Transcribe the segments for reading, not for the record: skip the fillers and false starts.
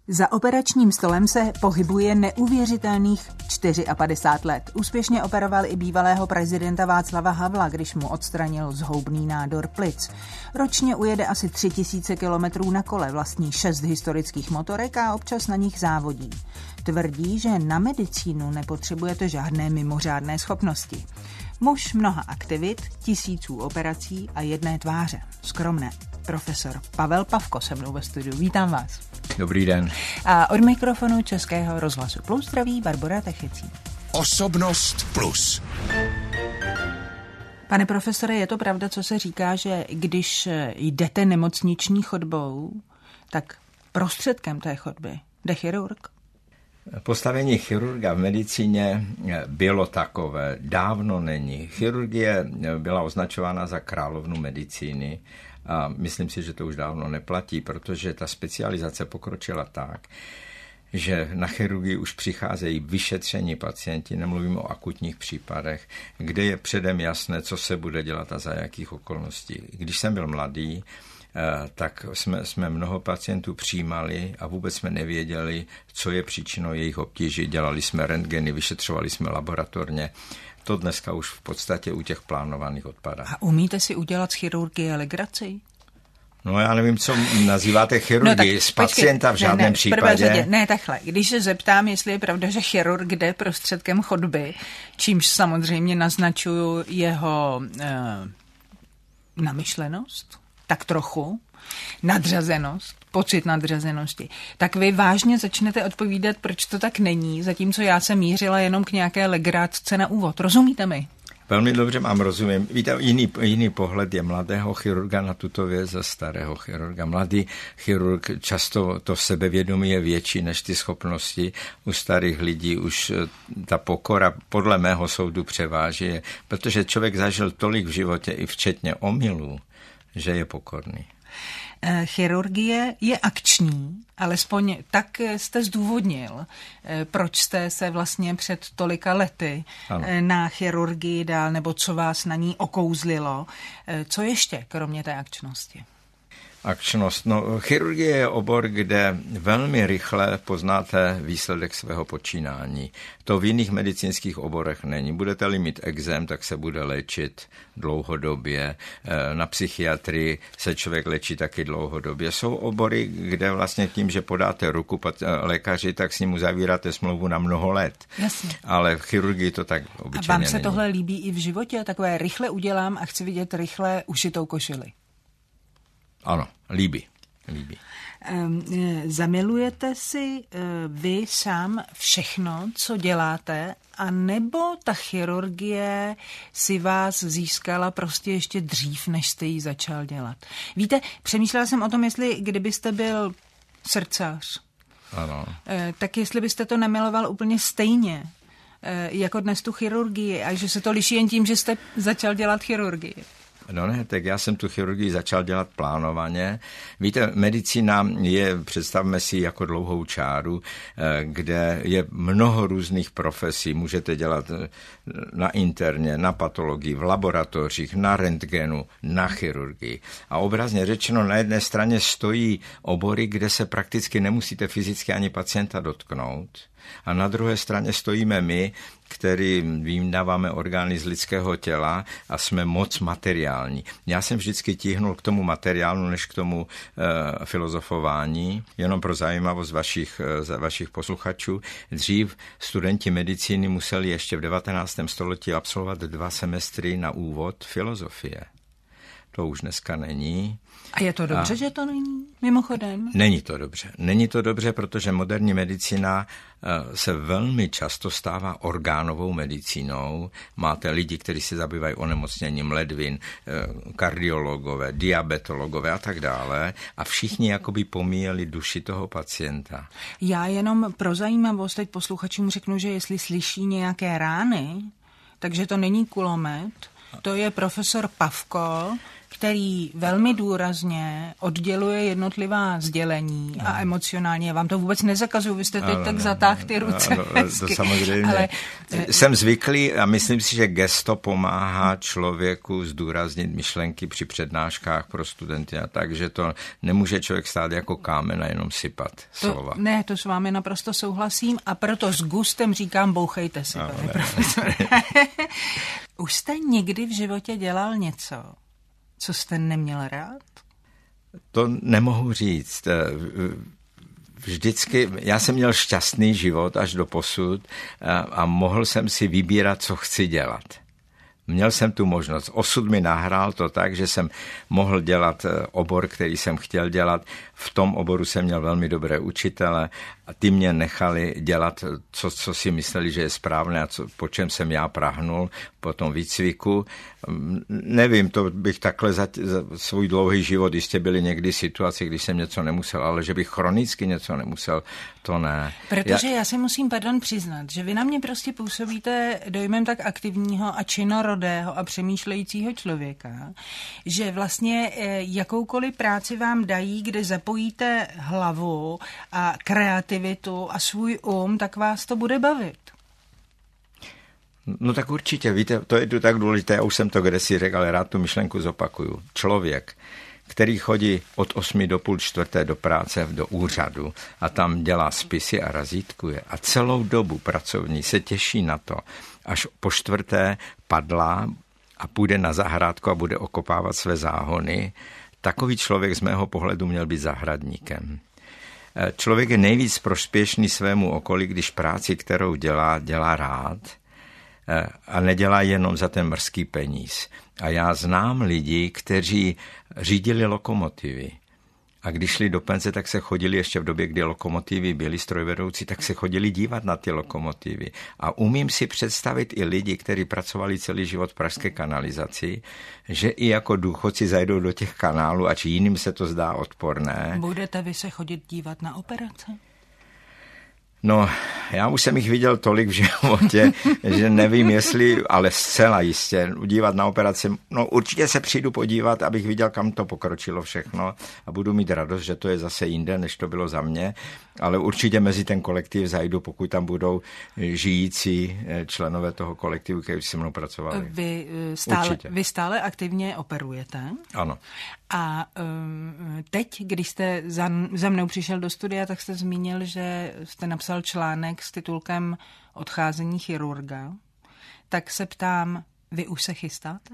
Za operačním stolem se pohybuje neuvěřitelných 54 let. Úspěšně operoval i bývalého prezidenta Václava Havla, když mu odstranil zhoubný nádor plic. Ročně ujede asi 3000 kilometrů na kole, vlastní 6 historických motorek a občas na nich závodí. Tvrdí, že na medicínu nepotřebujete žádné mimořádné schopnosti. Muž mnoha aktivit, 1000 operací a jedné tváře. Skromné. Profesor Pavel Pavko se mnou ve studiu. Vítám vás. Dobrý den. A od mikrofonu Českého rozhlasu Plus zdraví Barbora Techecí. Osobnost Plus. Pane profesore, je to pravda, co se říká, že když jdete nemocniční chodbou, tak prostředkem té chodby jde chirurg? Postavení chirurga v medicíně bylo takové, dávno není. Chirurgie byla označována za královnu medicíny a myslím si, že to už dávno neplatí, protože ta specializace pokročila tak, že na chirurgii už přicházejí vyšetření pacienti, nemluvím o akutních případech, kde je předem jasné, co se bude dělat a za jakých okolností. Když jsem byl mladý, tak jsme mnoho pacientů přijímali a vůbec jsme nevěděli, co je příčinou jejich obtíží. Dělali jsme rentgeny, vyšetřovali jsme laboratorně. To dneska už v podstatě u těch plánovaných odpadá. A umíte si udělat z chirurgie legraci? No já nevím, co nazýváte chirurgii. No, z pacienta v žádném případě. Ne, takhle. Když se zeptám, jestli je pravda, že chirurg jde prostředkem chodby, čímž samozřejmě naznačuju jeho namyšlenost, tak trochu, nadřazenost, pocit nadřazenosti, tak vy vážně začnete odpovídat, proč to tak není, zatímco já jsem mířila jenom k nějaké legrátce na úvod. Rozumíte mi? Velmi dobře vám rozumím. Víte, jiný pohled je mladého chirurga na tuto věc a starého chirurga. Mladý chirurg často to sebevědomí je větší než ty schopnosti. U starých lidí už ta pokora podle mého soudu převáží, protože člověk zažil tolik v životě, i včetně omylů, že je pokorný. Chirurgie je akční, alespoň tak jste zdůvodnil, proč jste se vlastně před tolika lety na chirurgii dal, nebo co vás na ní okouzlilo. Co ještě, kromě té akčnosti? Akčnost. No, chirurgie je obor, kde velmi rychle poznáte výsledek svého počínání. To v jiných medicínských oborech není. Budete-li mít ekzém, tak se bude léčit dlouhodobě. Na psychiatrii se člověk léčí taky dlouhodobě. Jsou obory, kde vlastně tím, že podáte ruku lékaři, tak s ním uzavíráte smlouvu na mnoho let. Jasně. Ale v chirurgii to tak obyčejně není. A vám se tohle líbí i v životě? Takové rychle udělám a chci vidět rychle ušitou košili. Ano, líbí. Zamilujete si vy sám všechno, co děláte, a nebo ta chirurgie si vás získala prostě ještě dřív, než jste ji začal dělat? Víte, přemýšlela jsem o tom, jestli kdybyste byl srdcař, ano. Tak jestli byste to nemiloval úplně stejně, jako dnes tu chirurgii, a že se to liší jen tím, že jste začal dělat chirurgii. No ne, tak já jsem tu chirurgii začal dělat plánovaně. Víte, medicína je, představme si, jako dlouhou čáru, kde je mnoho různých profesí. Můžete dělat na interně, na patologii, v laboratořích, na rentgenu, na chirurgii. A obrazně řečeno, na jedné straně stojí obory, kde se prakticky nemusíte fyzicky ani pacienta dotknout. A na druhé straně stojíme my, který vydáváme orgány z lidského těla a jsme moc materiální. Já jsem vždycky tíhnul k tomu materiálu, než k tomu filozofování, jenom pro zajímavost vašich posluchačů. Dřív studenti medicíny museli ještě v 19. století absolvovat 2 semestry na úvod filozofie. To už dneska není. A je to dobře, že to není, mimochodem? Není to dobře, protože moderní medicína se velmi často stává orgánovou medicínou. Máte lidi, kteří se zabývají onemocněním ledvin, kardiologové, diabetologové a tak dále, a všichni jakoby pomíjeli duši toho pacienta. Já jenom pro zajímavost teď posluchačům řeknu, že jestli slyší nějaké rány, takže to není kulomet, to je profesor Pavko, který velmi důrazně odděluje jednotlivá sdělení a emocionálně. Já vám to vůbec nezakazuju, vy jste teď tak zatáhl ty ruce. To samozřejmě. Ale jsem zvyklý a myslím si, že gesto pomáhá člověku zdůraznit myšlenky při přednáškách pro studenty, a takže to nemůže člověk stát jako kámen a jenom sypat slova. Ne, to s vámi naprosto souhlasím a proto s gustem říkám, bouchejte si, pane profesore. Už jste někdy v životě dělal něco, co jste neměl rád? To nemohu říct. Vždycky, já jsem měl šťastný život až do posud a mohl jsem si vybírat, co chci dělat. Měl jsem tu možnost. Osud mi nahrál to tak, že jsem mohl dělat obor, který jsem chtěl dělat. V tom oboru jsem měl velmi dobré učitele a ty mě nechali dělat, co si mysleli, že je správné a po čem jsem já prahnul po tom výcviku. Nevím, to bych takhle za svůj dlouhý život, jistě byly někdy situace, když jsem něco nemusel, ale že bych chronicky něco nemusel, to ne. Protože já se musím, přiznat, že vy na mě prostě působíte dojmem tak aktivního a činorodého a přemýšlejícího člověka, že vlastně jakoukoliv práci vám dají, kde zapojíte hlavu a kreativitu a svůj tak vás to bude bavit. No tak určitě, víte, to je tu tak důležité, já už jsem to kdesi řekl, ale rád tu myšlenku zopakuju. Člověk, který chodí od 8 do půl 4 do práce, do úřadu a tam dělá spisy a razítkuje a celou dobu pracovní se těší na to, až po 4 padlá a půjde na zahrádku a bude okopávat své záhony, takový člověk z mého pohledu měl být zahradníkem. Člověk je nejvíc prospěšný svému okolí, když práci, kterou dělá rád a nedělá jenom za ten mrzký peníz. A já znám lidi, kteří řídili lokomotivy. A když šli do penze, tak se chodili ještě v době, kdy lokomotivy byly strojvedoucí, tak se chodili dívat na ty lokomotivy. A umím si představit i lidi, kteří pracovali celý život v pražské kanalizaci, že i jako důchodci zajdou do těch kanálů, ač jiným se to zdá odporné. Budete vy se chodit dívat na operace? No, já už jsem jich viděl tolik v životě, že nevím, jestli, ale zcela jistě, dívat na operaci, no určitě se přijdu podívat, abych viděl, kam to pokročilo všechno a budu mít radost, že to je zase jinde, než to bylo za mě, ale určitě mezi ten kolektiv zajdu, pokud tam budou žijící členové toho kolektivu, kteří se mnou pracovali. Vy stále aktivně operujete? Ano. A teď, když jste za mnou přišel do studia, tak jste zmínil, že jste napsal článek s titulkem Odcházení chirurga. Tak se ptám, vy už se chystáte?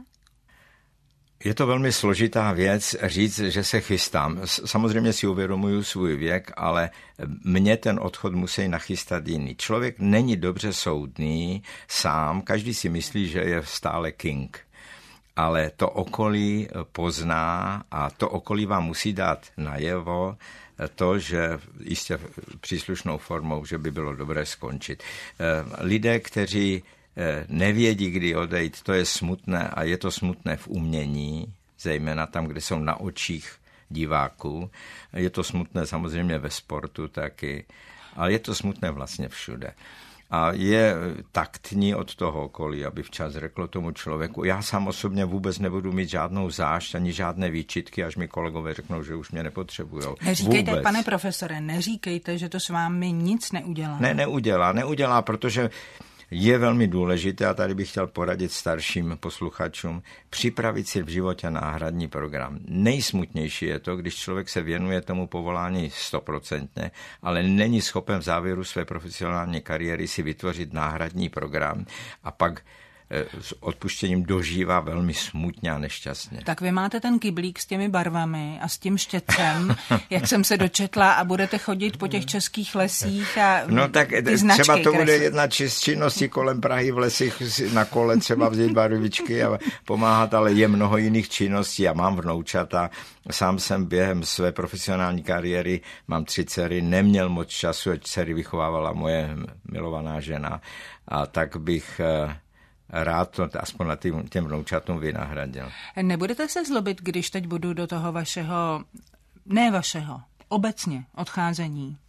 Je to velmi složitá věc říct, že se chystám. Samozřejmě si uvědomuju svůj věk, ale mě ten odchod musí nachystat jiný. Člověk není dobře soudný sám, každý si myslí, že je stále king. Ale to okolí pozná a to okolí vám musí dát najevo to, že jistě příslušnou formou, že by bylo dobré skončit. Lidé, kteří nevědí, kdy odejít, to je smutné a je to smutné v umění, zejména tam, kde jsou na očích diváků. Je to smutné samozřejmě ve sportu taky, ale je to smutné vlastně všude. A je taktní od toho okolí, aby včas řeklo tomu člověku. Já sám osobně vůbec nebudu mít žádnou zášť ani žádné výčitky, až mi kolegové řeknou, že už mě nepotřebujou. Neříkejte, vůbec. Pane profesore, neříkejte, že to s vámi nic neudělá. Ne, neudělá, protože je velmi důležité, a tady bych chtěl poradit starším posluchačům, připravit si v životě náhradní program. Nejsmutnější je to, když člověk se věnuje tomu povolání 100%, ale není schopen v závěru své profesionální kariéry si vytvořit náhradní program a pak s odpuštěním dožívá velmi smutně a nešťastně. Tak vy máte ten kyblík s těmi barvami a s tím štětcem, jak jsem se dočetla, a budete chodit po těch českých lesích a no tak ty značky třeba to bude kreslit. jedna z činností kolem Prahy v lesích na kole třeba vzít barvičky a pomáhat, ale je mnoho jiných činností. Já mám vnoučata, sám jsem během své profesionální kariéry, mám 3 dcery, neměl moc času, ať dcery vychovávala moje milovaná žena, a tak bych rád to aspoň na těm vnoučatům vynahradil. Nebudete se zlobit, když teď budu do toho vašeho, obecně odcházení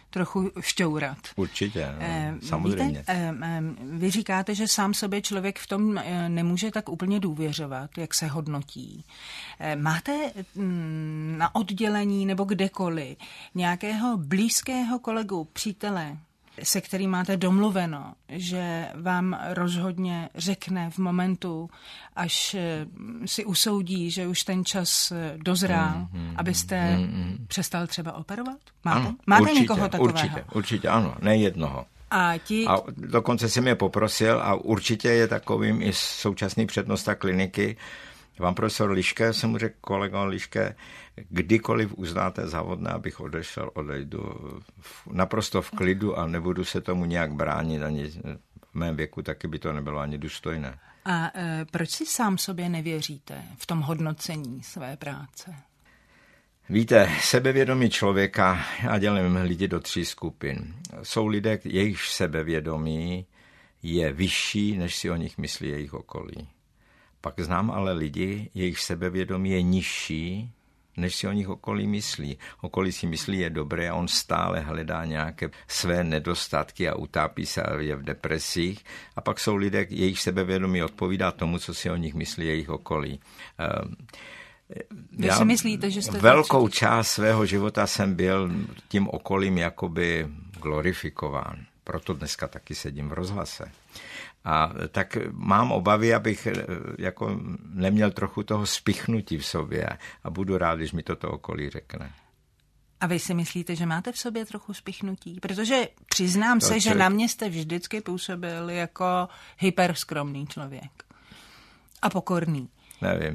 trochu šťourat. Určitě, samozřejmě. Víte, vy říkáte, že sám sobě člověk v tom nemůže tak úplně důvěřovat, jak se hodnotí. Máte na oddělení nebo kdekoliv nějakého blízkého kolegu, přítele, se kterým máte domluveno, že vám rozhodně řekne v momentu, až si usoudí, že už ten čas dozrál, abyste přestal třeba operovat? Máte? Ano, máte určitě, někoho takového? Určitě, ano, ne jednoho. A dokonce jsem je poprosil a určitě je takovým i současný přednosta kliniky. Pan profesor Liške, jsem mu řekl, kolego Liške, kdykoliv uznáte za vhodné, abych odešel, odejdu naprosto v klidu a nebudu se tomu nějak bránit, ani v mém věku taky by to nebylo ani důstojné. A proč si sám sobě nevěříte v tom hodnocení své práce? Víte, sebevědomí člověka, já dělím lidi do 3 skupin. Jsou lidé, jejichž sebevědomí je vyšší, než si o nich myslí jejich okolí. Pak znám ale lidi, jejich sebevědomí je nižší, než si o nich okolí myslí. Okolí si myslí, je dobré a on stále hledá nějaké své nedostatky a utápí se a je v depresích. A pak jsou lidé, jejich sebevědomí odpovídá tomu, co si o nich myslí jejich okolí. Vy si myslíte, že jste velkou část svého života jsem byl tím okolím jakoby glorifikován. Proto dneska taky sedím v rozhlase. A tak mám obavy, abych jako neměl trochu toho spichnutí v sobě a budu rád, když mi toto okolí řekne. A vy si myslíte, že máte v sobě trochu spichnutí? Protože přiznám se, že na mě jste vždycky působil jako hyperskromný člověk. A pokorný. Nevím.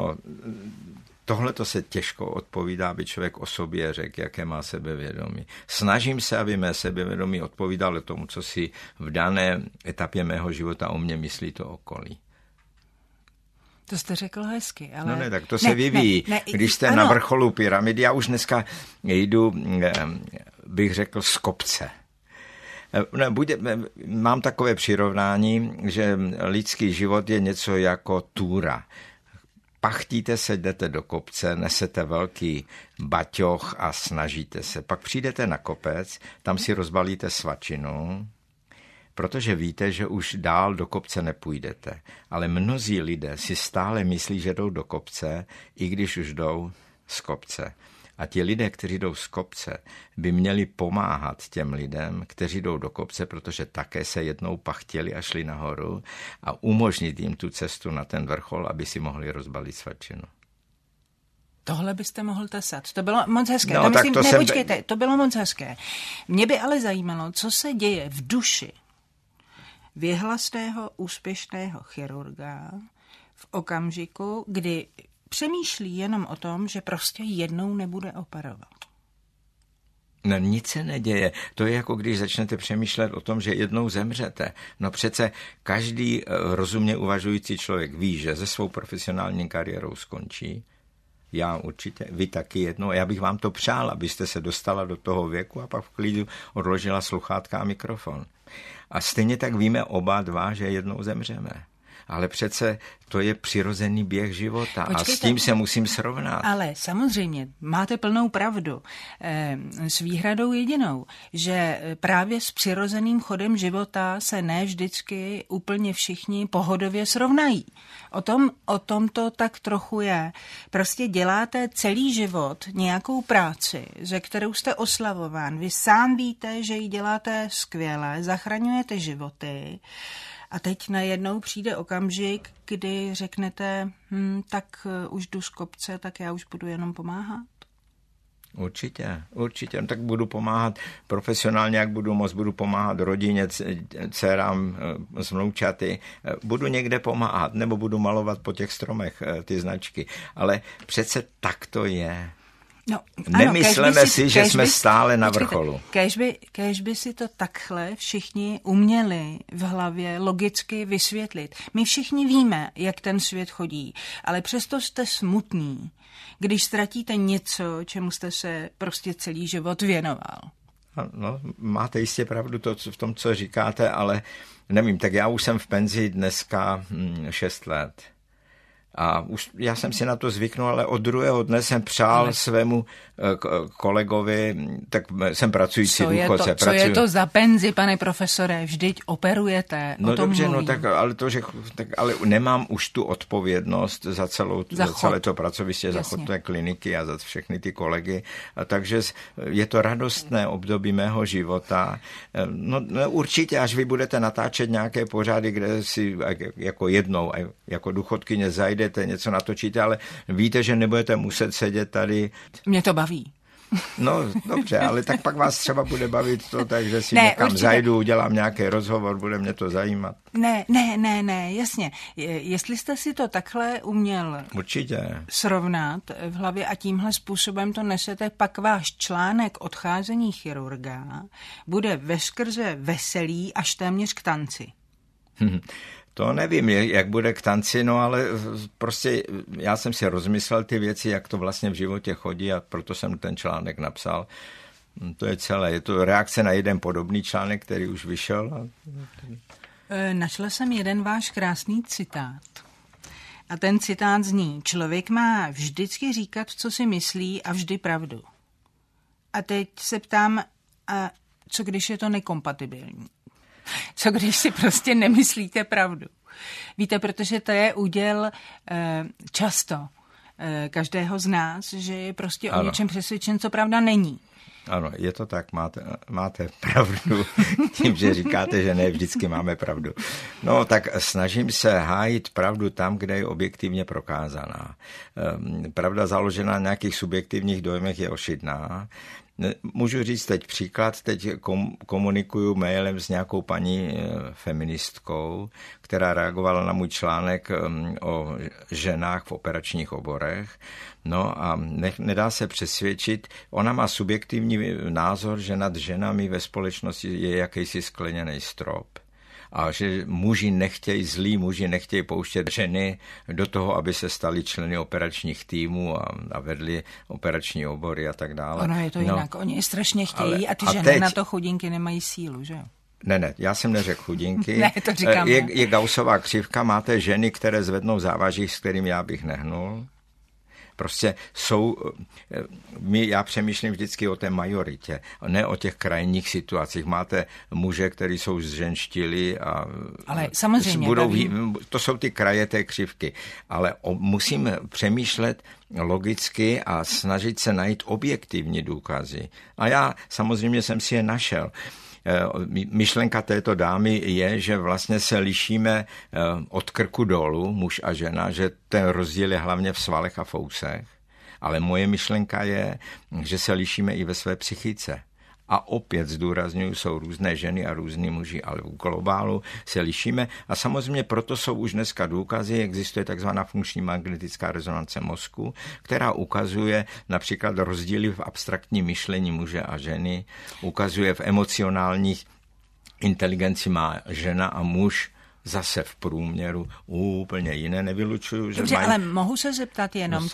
Tohle to se těžko odpovídá, aby člověk o sobě řekl, jaké má sebevědomí. Snažím se, aby mé sebevědomí odpovídalo tomu, co si v dané etapě mého života o mě myslí to okolí. To jste řekl hezky, ale... No ne, tak to se vyvíjí. Když jste na vrcholu pyramidy, já už dneska jdu, bych řekl, z kopce. Mám takové přirovnání, že lidský život je něco jako túra. Pachtíte se, jdete do kopce, nesete velký baťoch a snažíte se. Pak přijdete na kopec, tam si rozbalíte svačinu, protože víte, že už dál do kopce nepůjdete. Ale mnozí lidé si stále myslí, že jdou do kopce, i když už jdou z kopce. A ti lidé, kteří jdou z kopce, by měli pomáhat těm lidem, kteří jdou do kopce, protože také se jednou pachtěli a šli nahoru a umožnit jim tu cestu na ten vrchol, aby si mohli rozbalit svačinu. Tohle byste mohl tesat. To bylo moc hezké. No, Počkejte, to bylo moc hezké. Mě by ale zajímalo, co se děje v duši věhlastého, úspěšného chirurga v okamžiku, kdy přemýšlí jenom o tom, že prostě jednou nebude operovat. No nic se neděje. To je jako když začnete přemýšlet o tom, že jednou zemřete. No přece každý rozumně uvažující člověk ví, že se svou profesionální kariérou skončí. Já určitě, vy taky jednou. Já bych vám to přál, abyste se dostala do toho věku a pak v klidu odložila sluchátka a mikrofon. A stejně tak víme oba dva, že jednou zemřeme. Ale přece to je přirozený běh života. Počkejte, a s tím se musím srovnat. Ale samozřejmě, máte plnou pravdu. S výhradou jedinou, že právě s přirozeným chodem života se ne vždycky úplně všichni pohodově srovnají. O tom to tak trochu je. Prostě děláte celý život nějakou práci, ze kterou jste oslavován. Vy sám víte, že ji děláte skvěle, zachraňujete životy. A teď najednou přijde okamžik, kdy řeknete, tak už jdu z kopce, tak já už budu jenom pomáhat. Určitě. No, tak budu pomáhat profesionálně, jak budu moct, budu pomáhat rodině, dcerám s vnoučaty. Budu někde pomáhat, nebo budu malovat po těch stromech ty značky. Ale přece tak to je. No, nemysleme si, že jsme stále na vrcholu. Kéž by si to takhle všichni uměli v hlavě logicky vysvětlit. My všichni víme, jak ten svět chodí, ale přesto jste smutní, když ztratíte něco, čemu jste se prostě celý život věnoval. No, máte jistě pravdu v tom, co říkáte, ale nevím, tak já už jsem v penzi dneska 6 let. A už já jsem si na to zvyknul, ale od druhého dne jsem přál svému kolegovi, tak jsem pracující důchodce. Co je to za penzi, pane profesore? Vždyť operujete. No dobře, no tak, ale nemám už tu odpovědnost za celé to pracoviště, za chod té kliniky a za všechny ty kolegy. A takže je to radostné období mého života. No určitě, až vy budete natáčet nějaké pořady, kde si jako jednou, jako důchodkyně zajdete, něco natočíte, ale víte, že nebudete muset sedět tady. Mě to baví. No dobře, ale tak pak vás třeba bude bavit to, takže si někam zajdu, udělám nějaký rozhovor, bude mě to zajímat. Ne, jasně. Jestli jste si to takhle uměl srovnat v hlavě a tímhle způsobem to nesete, pak váš článek Odcházení chirurga bude veskrze veselý až téměř k tanci. To nevím, jak bude k tanci, no ale prostě já jsem si rozmyslel ty věci, jak to vlastně v životě chodí a proto jsem ten článek napsal. To je celé. Je to reakce na jeden podobný článek, který už vyšel. Našla jsem jeden váš krásný citát. A ten citát zní: člověk má vždycky říkat, co si myslí a vždy pravdu. A teď se ptám, a co když je to nekompatibilní? Co když si prostě nemyslíte pravdu? Víte, protože to je úděl často každého z nás, že je prostě o něčem přesvědčen, co pravda není. Ano, je to tak, máte pravdu tím, že říkáte, že ne vždycky máme pravdu. No tak snažím se hájit pravdu tam, kde je objektivně prokázaná. Pravda založená na nějakých subjektivních dojmech je ošidná. Můžu říct teď příklad, teď komunikuju mailem s nějakou paní feministkou, která reagovala na můj článek o ženách v operačních oborech. No a nedá se přesvědčit, ona má subjektivní názor, že nad ženami ve společnosti je jakýsi skleněný strop. A že zlí muži nechtějí pouštět ženy do toho, aby se stali členy operačních týmů a vedli operační obory a tak dále. Ono je to jinak, oni strašně chtějí a ty ženy na to chudinky nemají sílu, že jo? Ne, já jsem neřekl chudinky. Ne, to říkám. Je Gaussová křivka, máte ženy, které zvednou závaží, s kterým já bych nehnul. Prostě já přemýšlím vždycky o té majoritě, ne o těch krajních situacích. Máte muže, kteří jsou zženštili a ale samozřejmě to jsou ty kraje té křivky. Ale musím přemýšlet logicky a snažit se najít objektivní důkazy. A já samozřejmě jsem si je našel. Myšlenka této dámy je, že vlastně se lišíme od krku dolů, muž a žena, že ten rozdíl je hlavně v svalech a fousech, ale moje myšlenka je, že se lišíme i ve své psychice. A opět zdůrazňuji, jsou různé ženy a různí muži, ale v globálu se lišíme a samozřejmě proto jsou už dneska důkazy, existuje takzvaná funkční magnetická rezonance mozku, která ukazuje například rozdíly v abstraktním myšlení muže a ženy, ukazuje v emocionálních inteligenci má žena a muž zase v průměru úplně jiné, nevylučuju, že dobře, ale mohu se zeptat jenom,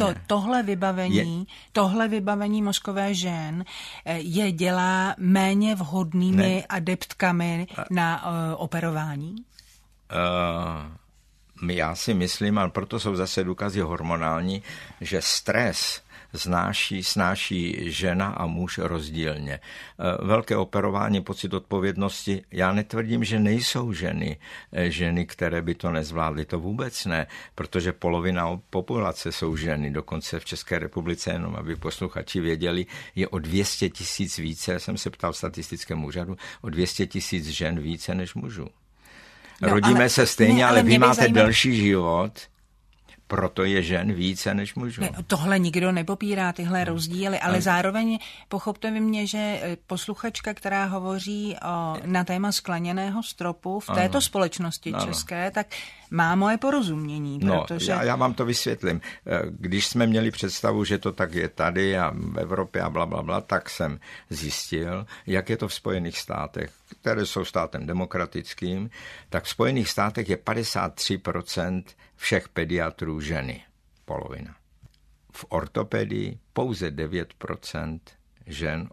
tohle vybavení mozkové žen je dělá méně vhodnými adeptkami na operování? Já si myslím, a proto jsou zase důkazy hormonální, že stres snáší žena a muž rozdílně. Velké operování, pocit odpovědnosti, já netvrdím, že nejsou ženy, které by to nezvládly, to vůbec ne, protože polovina populace jsou ženy, dokonce v České republice, jenom aby posluchači věděli, je o 200 000 více, já jsem se ptal v statistickému úřadu, o 200 000 žen více než mužů. Rodíme se stejně, ale vy máte delší život, proto je žen více než mužů. Tohle nikdo nepopírá, tyhle rozdíly, ale zároveň pochopte vy mě, že posluchačka, která hovoří na téma skleněného stropu v této společnosti české, tak má moje porozumění. Protože... Já vám to vysvětlím. Když jsme měli představu, že to tak je tady a v Evropě a blablabla, tak jsem zjistil, jak je to v Spojených státech, které jsou státem demokratickým, tak v Spojených státech je 53% všech pediatrů ženy, polovina. V ortopedii pouze 9% žen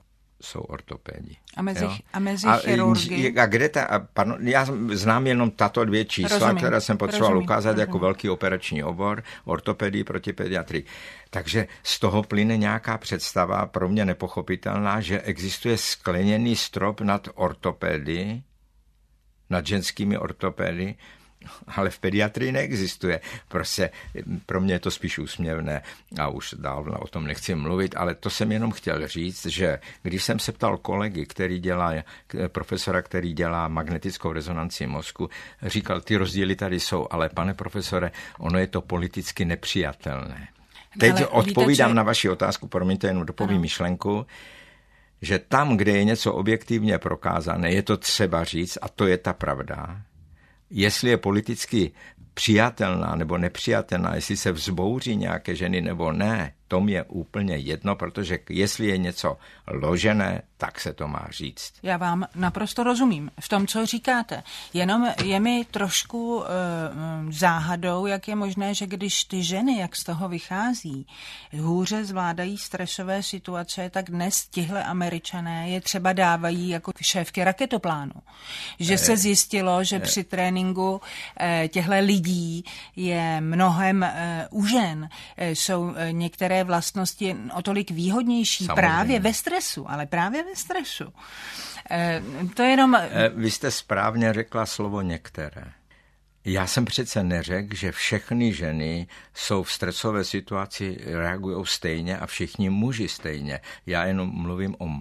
jsou ortopédi. A mezi chirurgy? Já znám jenom tato dvě čísla, která jsem potřeboval ukázat jako velký operační obor, ortopedii proti pediatrii. Takže z toho plyne nějaká představa pro mě nepochopitelná, že existuje skleněný strop nad ortopedii, nad ženskými ortopedy, ale v pediatrii neexistuje. Prostě pro mě je to spíš úsměvné a už dál o tom nechci mluvit, ale to jsem jenom chtěl říct, že když jsem se ptal kolegy, profesora, který dělá magnetickou rezonanci mozku, říkal, ty rozdíly tady jsou, ale pane profesore, ono je to politicky nepřijatelné. Teď odpovídám na vaši otázku, promiňte, jenom dopovím myšlenku, že tam, kde je něco objektivně prokázané, je to třeba říct a to je ta pravda. Jestli je politicky přijatelná nebo nepřijatelná, jestli se vzbouří nějaké ženy nebo ne, to mi je úplně jedno, protože jestli je něco ložené, tak se to má říct. Já vám naprosto rozumím v tom, co říkáte. Jenom je mi trošku záhadou, jak je možné, že když ty ženy, jak z toho vychází, hůře zvládají stresové situace, tak dnes tihle Američané je třeba dávají jako šéfky raketoplánu. Že se zjistilo, že při tréninku těchto lidí je mnohem u žen. Jsou některé vlastnosti o tolik výhodnější. Samozřejmě. Právě ve stresu, ale právě ve stresu. To je jenom... Vy jste správně řekla slovo některé. Já jsem přece neřekl, že všechny ženy jsou v stresové situaci, reagují stejně a všichni muži stejně. Já jenom mluvím o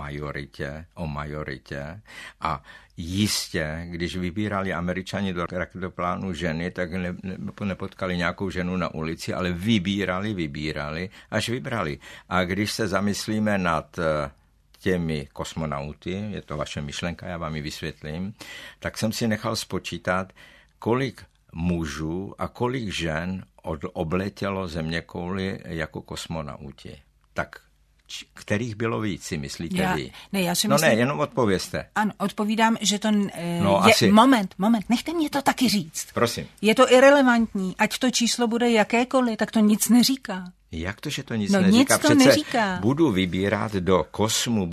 majoritě a jistě, když vybírali Američani do raketoplánu ženy, tak nepotkali nějakou ženu na ulici, ale vybírali, až vybrali. A když se zamyslíme nad těmi kosmonauty, je to vaše myšlenka, já vám ji vysvětlím, tak jsem si nechal spočítat, kolik mužů a kolik žen obletělo zeměkouli jako kosmonauti. Tak kterých bylo víc, si myslíte vy? Já si myslím... jenom odpovězte. Ano, odpovídám, že to je... Asi... Moment, nechte mě to taky říct. Prosím. Je to irelevantní, ať to číslo bude jakékoliv, tak to nic neříká. Jak to, že to nic neříká? Nic to přece neříká. Budu vybírat do kosmu,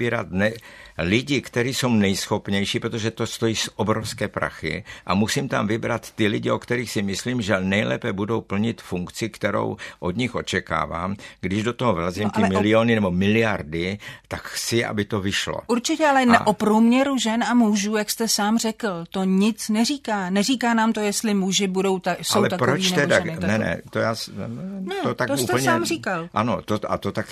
lidi, kteří jsou nejschopnější, protože to stojí obrovské prachy a musím tam vybrat ty lidi, o kterých si myslím, že nejlépe budou plnit funkci, kterou od nich očekávám. Když do toho vlezím ty miliony nebo miliardy, tak chci, aby to vyšlo. Určitě, ale o průměru žen a mužů, jak jste sám řekl, to nic neříká. Neříká nám to, jestli muži jsou ale takový proč nebo teda? ženy. To tak to jste úplně, sám říkal. Ano, to taky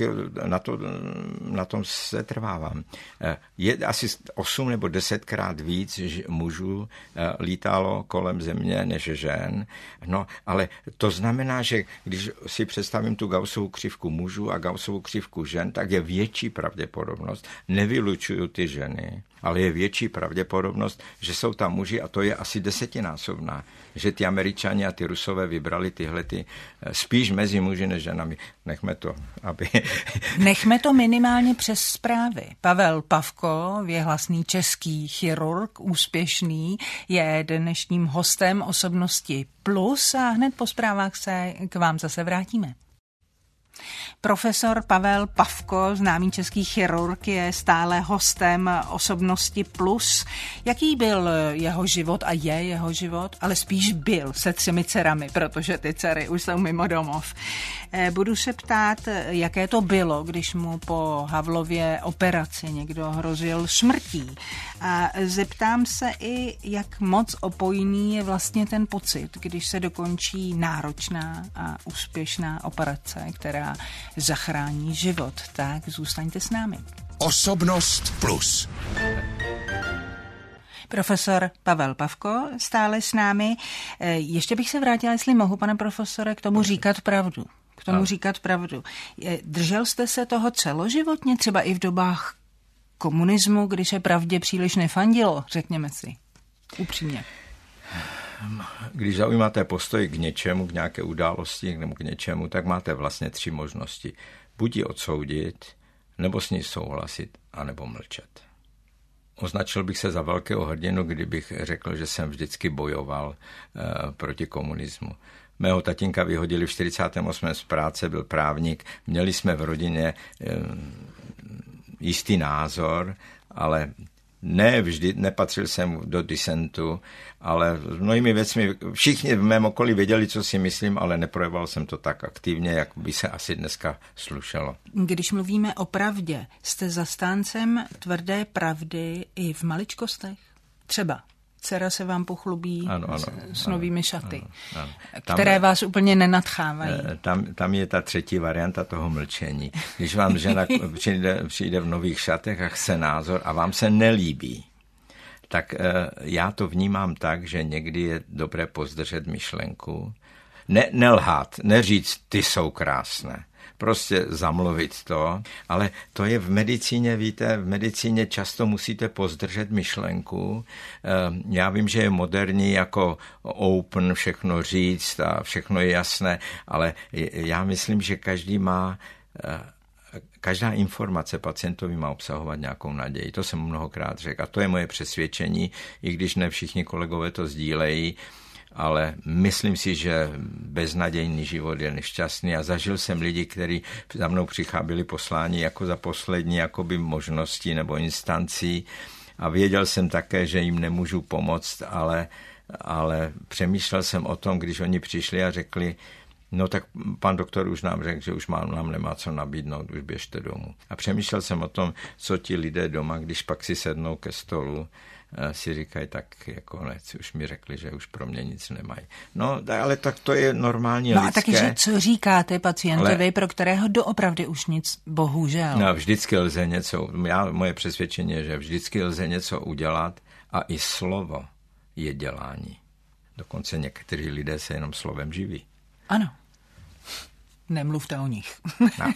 na tom se trvávám. Je asi 8 nebo 10krát víc mužů lítalo kolem země než žen. No, ale to znamená, že když si představím tu Gaussovu křivku mužů a Gaussovu křivku žen, tak je větší pravděpodobnost, nevylučuju ty ženy, ale je větší pravděpodobnost, že jsou tam muži a to je asi 10násobná, že ty Američani a ty Rusové vybrali spíš mezi muži než ženami. Nechme to minimálně přes zprávy. Pavel Pavko, věhlasný český chirurg, úspěšný, je dnešním hostem Osobnosti Plus a hned po zprávách se k vám zase vrátíme. Profesor Pavel Pavko, známý český chirurg, je stále hostem Osobnosti Plus. Jaký byl jeho život a je jeho život, ale spíš byl se 3 dcerami, protože ty dcery už jsou mimo domov. Budu se ptát, jaké to bylo, když mu po Havlově operaci někdo hrozil smrtí. A zeptám se i, jak moc opojný je vlastně ten pocit, když se dokončí náročná a úspěšná operace, která zachrání život. Tak zůstaňte s námi. Osobnost Plus. Profesor Pavel Pavko stále s námi. Ještě bych se vrátila, jestli mohu, pane profesore, k tomu říkat pravdu. Držel jste se toho celoživotně, třeba i v dobách komunismu, kdy se pravdě příliš nefandilo, řekněme si. Upřímně. Když zaujímáte postoj k něčemu, k nějaké události nebo k něčemu, tak máte vlastně 3 možnosti. Buď ji odsoudit, nebo s ní souhlasit, anebo mlčet. Označil bych se za velkého hrdinu, kdybych řekl, že jsem vždycky bojoval proti komunismu. Mého tatínka vyhodili v 48. z práce, byl právník. Měli jsme v rodině jistý názor, ale ne vždy, nepatřil jsem do disentu, ale s mnohými věcmi, všichni v mém okolí věděli, co si myslím, ale neprojevoval jsem to tak aktivně, jak by se asi dneska slušelo. Když mluvíme o pravdě, jste zastáncem tvrdé pravdy i v maličkostech? Třeba dcera se vám pochlubí s novými šaty, ano. Které vás úplně nenadchávají. Tam je ta třetí varianta toho mlčení. Když vám žena přijde v nových šatech a chce názor a vám se nelíbí, tak já to vnímám tak, že někdy je dobré pozdržet myšlenku. Nelhát, neříct, ty jsou krásné. Prostě zamluvit to, ale to je v medicíně, víte, v medicíně často musíte pozdržet myšlenku. Já vím, že je moderní jako open všechno říct a všechno je jasné, ale já myslím, že každá informace pacientovi má obsahovat nějakou naději. To jsem mnohokrát řekl a to je moje přesvědčení, i když ne všichni kolegové to sdílejí, ale myslím si, že beznadějný život je nešťastný a zažil jsem lidi, kteří za mnou byli posláni jako za poslední jakoby možností nebo instancí a věděl jsem také, že jim nemůžu pomoct, ale přemýšlel jsem o tom, když oni přišli a řekli, no tak pan doktor už nám řekl, že už nám nemá co nabídnout, už běžte domů. A přemýšlel jsem o tom, co ti lidé doma, když pak si sednou ke stolu, si říkají, tak jako už mi řekli, že už pro mě nic nemají. No, ale tak to je normálně lidské. No a takže co říkáte pacientovi, pro kterého doopravdy už nic, bohužel? No, vždycky lze něco, moje přesvědčení je, že vždycky lze něco udělat a i slovo je dělání. Dokonce někteří lidé se jenom slovem živí. Ano. Nemluvte o nich. No.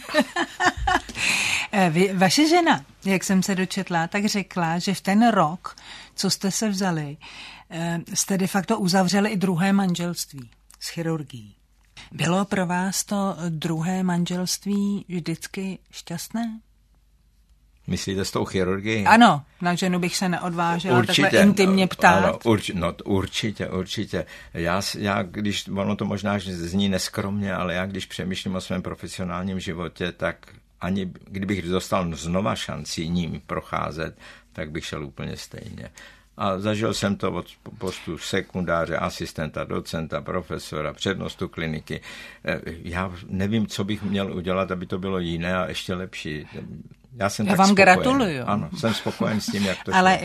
Vaše žena, jak jsem se dočetla, tak řekla, že v ten rok, co jste se vzali, jste de facto uzavřeli i druhé manželství s chirurgií. Bylo pro vás to druhé manželství vždycky šťastné? Myslíte s tou chirurgií? Ano, na ženu bych se neodvážila takhle intimně ptát. Ano, určitě. Já, když, ono to možná zní neskromně, ale já když přemýšlím o svém profesionálním životě, tak ani kdybych dostal znova šanci ním procházet, tak bych šel úplně stejně. A zažil jsem to od postu sekundáře, asistenta, docenta, profesora, přednostu kliniky. Já nevím, co bych měl udělat, aby to bylo jiné a ještě lepší. Já vám gratuluju. Ano, jsem spokojen s tím, jak to ale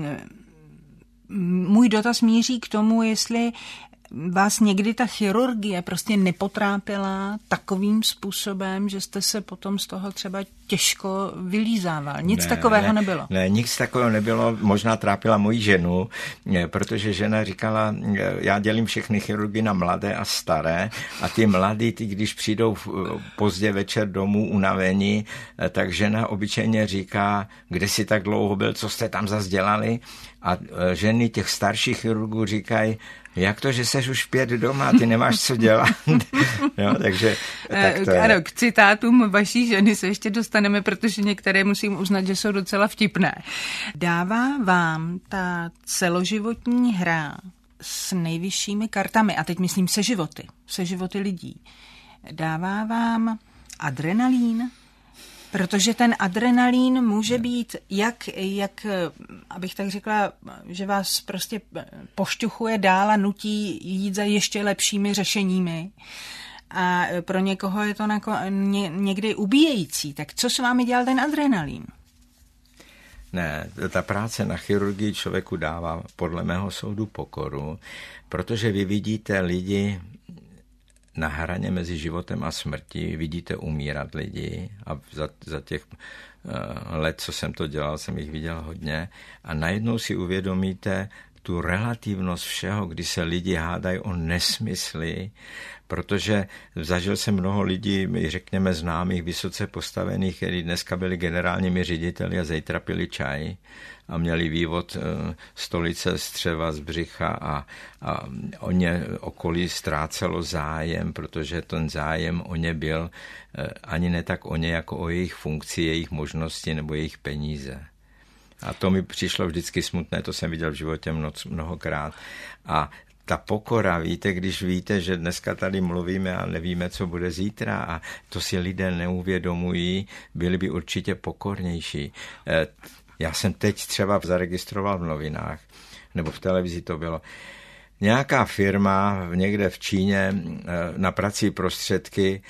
můj dotaz míří k tomu, jestli vás někdy ta chirurgie prostě nepotrápila takovým způsobem, že jste se potom z toho třeba těžko vylízával. Nic takového nebylo. Ne, nic takového nebylo. Možná trápila moji ženu, protože žena říkala, já dělím všechny chirurgy na mladé a staré a ty mladí, když přijdou pozdě večer domů unavení, tak žena obyčejně říká, kde jsi tak dlouho byl, co jste tam zas dělali? A ženy těch starších chirurgů říkají, jak to, že seš už 5 doma, ty nemáš co dělat. Jo, takže tak to je. Ano, k citátům vaší ženy se ještě dostaneme, protože některé musím uznat, že jsou docela vtipné. Dává vám ta celoživotní hra s nejvyššími kartami, a teď myslím se životy lidí, dává vám adrenalín? Protože ten adrenalín může být, jak abych tak řekla, že vás prostě pošťuchuje dál a nutí jít za ještě lepšími řešeními. A pro někoho je to někdy ubíjející. Tak co s vámi dělal ten adrenalín? Ne, ta práce na chirurgii člověku dává podle mého soudu pokoru, protože vy vidíte lidi na hraně mezi životem a smrtí, vidíte umírat lidi a za těch let, co jsem to dělal, jsem jich viděl hodně a najednou si uvědomíte tu relativnost všeho, kdy se lidi hádají o nesmysly, protože zažil jsem mnoho lidí, řekněme známých, vysoce postavených, kteří dneska byli generálními řediteli a zítra pili čaj a měli vývod stolice střeva z břicha a o ně okolí ztrácelo zájem, protože ten zájem o ně byl ani ne tak o ně, jako o jejich funkci, jejich možnosti nebo jejich peníze. A to mi přišlo vždycky smutné, to jsem viděl v životě mnohokrát. A ta pokora, víte, když víte, že dneska tady mluvíme a nevíme, co bude zítra a to si lidé neuvědomují, byli by určitě pokornější. Já jsem teď třeba zaregistroval v novinách, nebo v televizi to bylo, nějaká firma někde v Číně na prací prostředky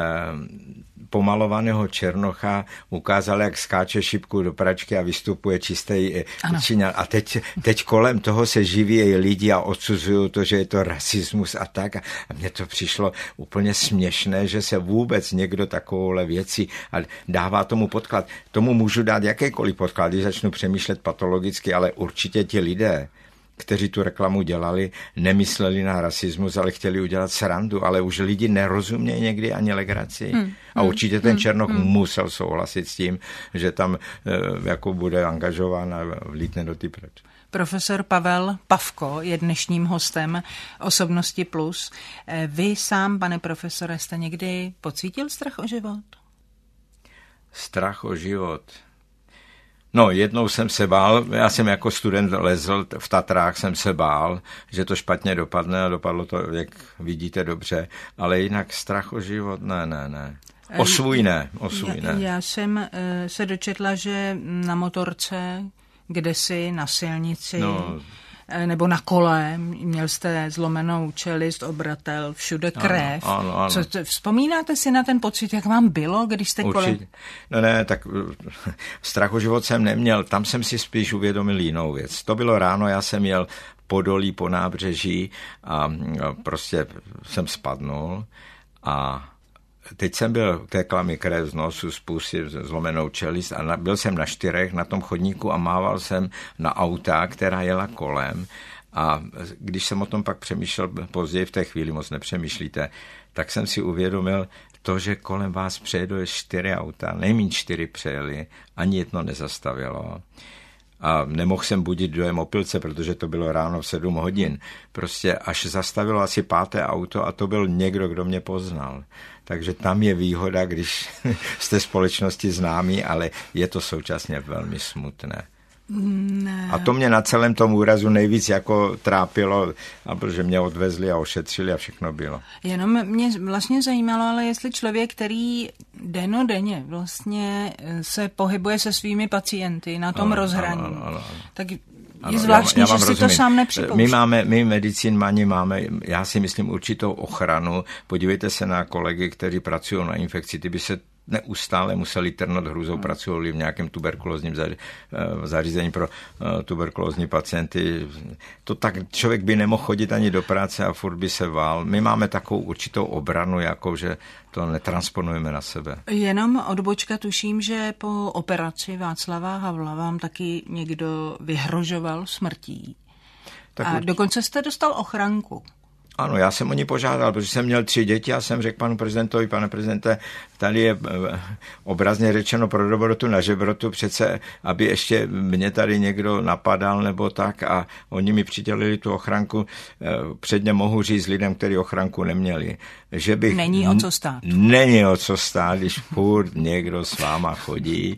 pomalovaného černocha ukázala, jak skáče šipku do pračky a vystupuje čistý Číňan. A teď kolem toho se živí lidi a odsuzují to, že je to rasismus a tak. A mně to přišlo úplně směšné, že se vůbec někdo takovouhle věci a dává tomu podklad. Tomu můžu dát jakýkoliv podklad, když začnu přemýšlet patologicky, ale určitě ti lidé, kteří tu reklamu dělali, nemysleli na rasismus, ale chtěli udělat srandu, ale už lidi nerozumějí někdy ani legraci. A určitě ten Černoch musel souhlasit s tím, že tam jako bude angažován a vlítne do ty pryč. Profesor Pavel Pavko je dnešním hostem Osobnosti Plus. Vy sám, pane profesore, jste někdy pocítil strach o život? Strach o život... No, jednou jsem se bál, já jsem jako student lezl, v Tatrách jsem se bál, že to špatně dopadne a dopadlo to, jak vidíte, dobře, ale jinak strach o život, ne. O svůj ne. Já jsem se dočetla, že na motorce, kdesi na silnici, nebo na kole, měl jste zlomenou čelist, obratel, všude krev. Ano. Vzpomínáte si na ten pocit, jak vám bylo, když jste kolem? Ne, tak strach o život jsem neměl, tam jsem si spíš uvědomil jinou věc. To bylo ráno, já jsem jel podolí po nábřeží a prostě jsem spadnul a teď jsem byl, tékla mi krev z nosu, z pusy, zlomenou čelist a byl jsem na 4 na tom chodníku a mával jsem na auta, která jela kolem a když jsem o tom pak přemýšlel později, v té chvíli moc nepřemýšlíte, tak jsem si uvědomil to, že kolem vás přejede 4 auta, nejméně 4 přejeli, ani jedno nezastavilo. A nemohl jsem budit dojem opilce, protože to bylo ráno v 7 hodin. Prostě až zastavilo asi 5. auto a to byl někdo, kdo mě poznal. Takže tam je výhoda, když jste společnosti známí, ale je to současně velmi smutné. Ne. A to mě na celém tom úrazu nejvíc jako trápilo, a protože mě odvezli a ošetřili a všechno bylo. Jenom mě vlastně zajímalo, ale jestli člověk, který dennodenně vlastně se pohybuje se svými pacienty na tom rozhraní, tak je zvláštní, že si to sám nepřipouští. My medicínmani máme, já si myslím, určitou ochranu. Podívejte se na kolegy, kteří pracují na infekci, ty by se neustále museli trnout hrůzou, pracují v nějakém tuberkulózním zařízení pro tuberkulózní pacienty. To tak člověk by nemohl chodit ani do práce a furt by se vál. My máme takovou určitou obranu, jako že to netransponujeme na sebe. Jenom odbočka, tuším, že po operaci Václava Havla vám taky někdo vyhrožoval smrtí. A dokonce jste dostal ochranku. Ano, já jsem o ní požádal, protože jsem měl 3 děti a jsem řekl panu prezidentovi, pane prezidente, tady je obrazně řečeno pro dobrotu na žebrotu, přece, aby ještě mě tady někdo napadal nebo tak a oni mi přidělili tu ochranku, předně mohu říct lidem, kteří ochranku neměli, že bych... Není o co stát. Není o co stát, když furt někdo s váma chodí.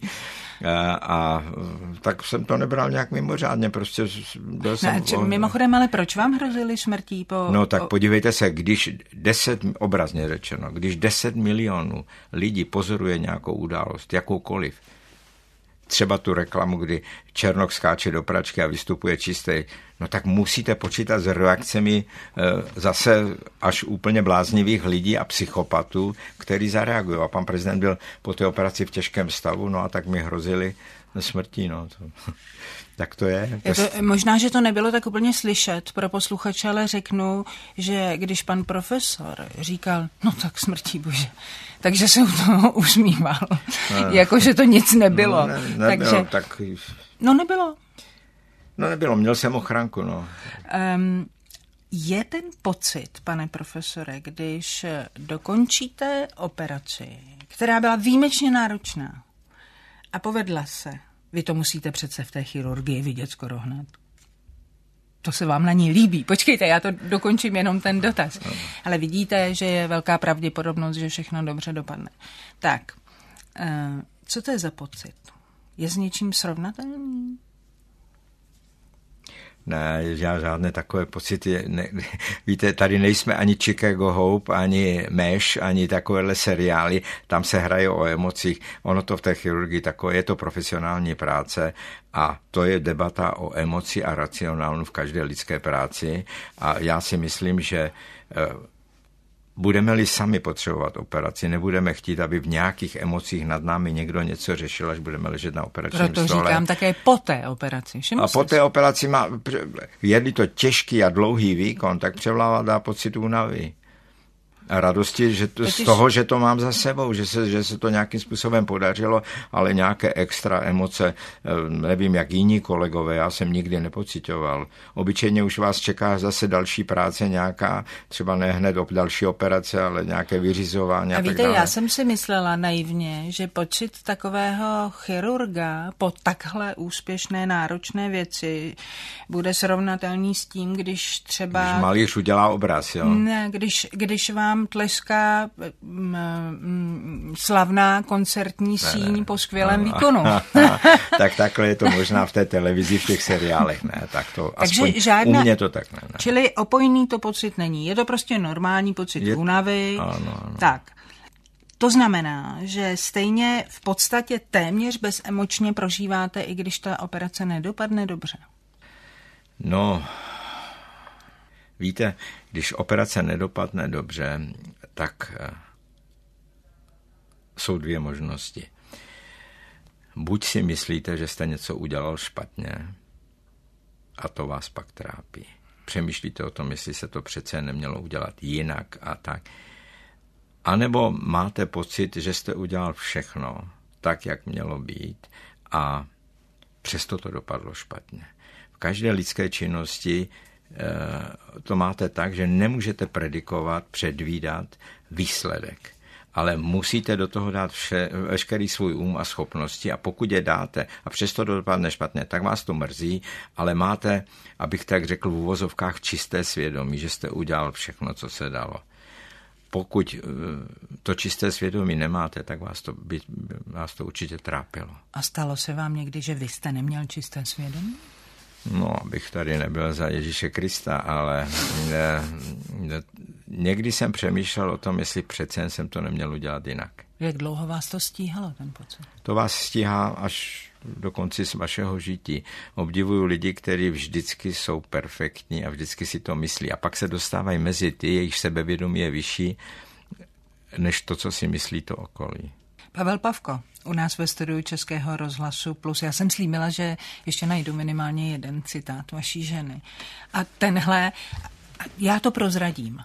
A tak jsem to nebral nějak mimořádně, prostě byl jsem... Mimochodem, ale proč vám hrozili smrtí po... No tak podívejte se, když 10, obrazně řečeno, když 10 milionů lidí pozoruje nějakou událost, jakoukoliv, třeba tu reklamu, kdy Černoch skáče do pračky a vystupuje čistý, no tak musíte počítat s reakcemi zase až úplně bláznivých lidí a psychopatů, který zareagují. A pan prezident byl po té operaci v těžkém stavu, no a tak mi hrozili smrtí, no. Tak to je. Možná, že to nebylo tak úplně slyšet pro posluchače, ale řeknu, že když pan profesor říkal, no tak smrtí bože, takže se u toho usmíval. Jako, že to nic nebylo. Nebylo, tak... Nebylo. No nebylo, měl jsem ochranku, no. Je ten pocit, pane profesore, když dokončíte operaci, která byla výjimečně náročná a povedla se, vy to musíte přece v té chirurgii vidět skoro hned. To se vám na ní líbí. Počkejte, já to dokončím jenom ten dotaz. Ale vidíte, že je velká pravděpodobnost, že všechno dobře dopadne. Tak, co to je za pocit? Je s něčím srovnatelný? Ne, žádné takové pocity. Ne, víte, tady nejsme ani Chicago Hope, ani Mesh, ani takovéhle seriály. Tam se hraje o emocích. Ono to v té chirurgii takové, je to profesionální práce a to je debata o emoci a racionálnu v každé lidské práci. A já si myslím, že budeme-li sami potřebovat operaci, nebudeme chtít, aby v nějakých emocích nad námi někdo něco řešil, až budeme ležet na operačním stole. Proto říkám také po té operaci. A po té operaci je-li to těžký a dlouhý výkon, tak převládá pocit únavy. A radosti z toho, že to mám za sebou, že se to nějakým způsobem podařilo, ale nějaké extra emoce, nevím, jak jiní kolegové, já jsem nikdy nepociťoval. Obyčejně už vás čeká zase další práce nějaká, třeba ne hned další operace, ale nějaké vyřizování. A víte, já jsem si myslela naivně, že pocit takového chirurga po takhle úspěšné, náročné věci bude srovnatelný s tím, když třeba... Když malíř udělá obraz, jo? Ne, když vám tleská slavná koncertní síň po skvělém výkonu. Tak takhle je to možná v té televizi, v těch seriálech, ne? Tak to aspoň u mě to tak ne. Čili opojný to pocit není. Je to prostě normální pocit únavy. Ano. Tak. To znamená, že stejně v podstatě téměř bezemočně prožíváte, i když ta operace nedopadne dobře. No... Víte, když operace nedopadne dobře, tak jsou dvě možnosti. Buď si myslíte, že jste něco udělal špatně a to vás pak trápí. Přemýšlíte o tom, jestli se to přece nemělo udělat jinak a tak. A nebo máte pocit, že jste udělal všechno tak, jak mělo být a přesto to dopadlo špatně. V každé lidské činnosti to máte tak, že nemůžete predikovat, předvídat výsledek, ale musíte do toho dát veškerý svůj a schopnosti a pokud je dáte a přesto to dopadne špatně, tak vás to mrzí, ale máte, abych tak řekl v uvozovkách, čisté svědomí, že jste udělal všechno, co se dalo. Pokud to čisté svědomí nemáte, tak vás to určitě trápilo. A stalo se vám někdy, že vy jste neměl čisté svědomí? No, abych tady nebyl za Ježíše Krista, ale někdy jsem přemýšlel o tom, jestli přece jsem to neměl udělat jinak. Jak dlouho vás to stíhalo, ten pocit? To vás stíhá až do konce vašeho žití. Obdivuju lidi, kteří vždycky jsou perfektní a vždycky si to myslí. A pak se dostávají mezi ty, jejich sebevědomí je vyšší, než to, co si myslí to okolí. Pavel Pavko, u nás ve studiu Českého rozhlasu Plus. Já jsem slíbila, že ještě najdu minimálně jeden citát vaší ženy. A tenhle, já to prozradím.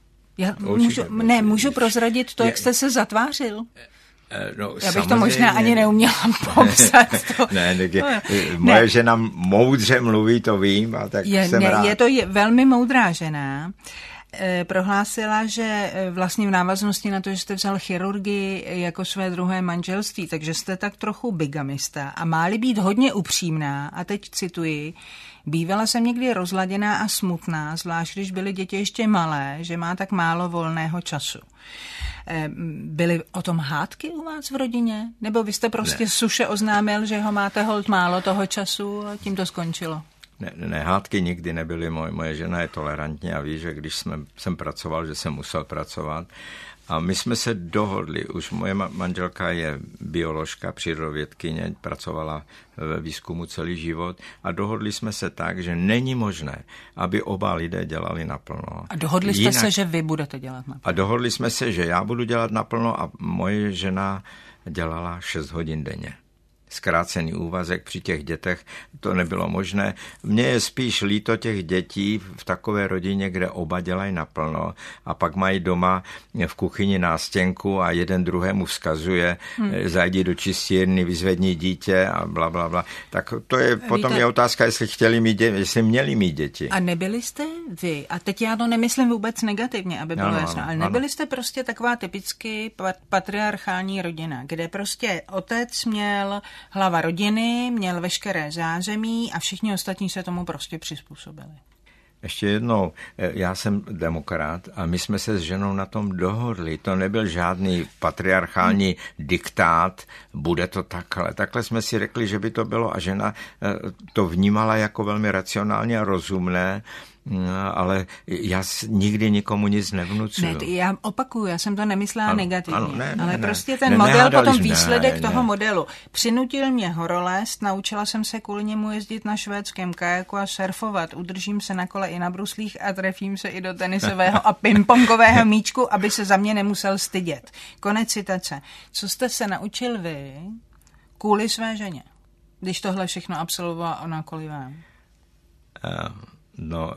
Můžu prozradit to, jak jste se zatvářil? No, já bych to možná ani neuměla popsat. Moje žena moudře mluví, to vím. A tak jsem rád. Je to velmi moudrá žena. Prohlásila, že vlastně v návaznosti na to, že jste vzal chirurgii jako své druhé manželství, takže jste tak trochu bigamista a má-li být hodně upřímná, a teď cituji, bývala jsem někdy rozladěná a smutná, zvlášť když byly děti ještě malé, že má tak málo volného času. Byly o tom hádky u vás v rodině? Nebo vy jste prostě suše oznámil, že ho máte holt málo toho času a tím to skončilo? Ne, hádky nikdy nebyly. Moje žena je tolerantní a ví, že když jsem pracoval, že jsem musel pracovat. A my jsme se dohodli, už moje manželka je bioložka, přírodovědkyně, pracovala ve výzkumu celý život a dohodli jsme se tak, že není možné, aby oba lidé dělali naplno. A dohodli jste se, že vy budete dělat naplno? A dohodli jsme se, že já budu dělat naplno a moje žena dělala 6 hodin denně. Zkrácený úvazek při těch dětech, to nebylo možné. Mně je spíš líto těch dětí v takové rodině, kde oba dělají naplno a pak mají doma v kuchyni nástěnku a jeden druhému vzkazuje, zajdi do čistírny, vyzvedni dítě a bla, bla, bla. Tak to je potom je otázka, jestli měli mít děti. A nebyli jste vy, a teď já to nemyslím vůbec negativně, aby bylo jasno, ale nebyli jste prostě taková typicky patriarchální rodina, kde prostě otec měl hlava rodiny, měl veškeré zázemí a všichni ostatní se tomu prostě přizpůsobili. Ještě jednou, já jsem demokrat a my jsme se s ženou na tom dohodli. To nebyl žádný patriarchální diktát, bude to takhle. Takhle jsme si řekli, že by to bylo a žena to vnímala jako velmi racionálně a rozumné, ale já nikdy nikomu nic nevnucuju. Ne, já opakuju, já jsem to nemyslela negativně, ale prostě ten ne, model, potom výsledek toho modelu. Přinutil mě horolezť, naučila jsem se kvůli němu jezdit na švédském kajaku a surfovat. Udržím se na kole i na bruslích a trefím se i do tenisového a pingpongového míčku, aby se za mě nemusel stydět. Konec citace. Co jste se naučil vy kvůli své ženě, když tohle všechno absolvovala ona kvůli vám? No,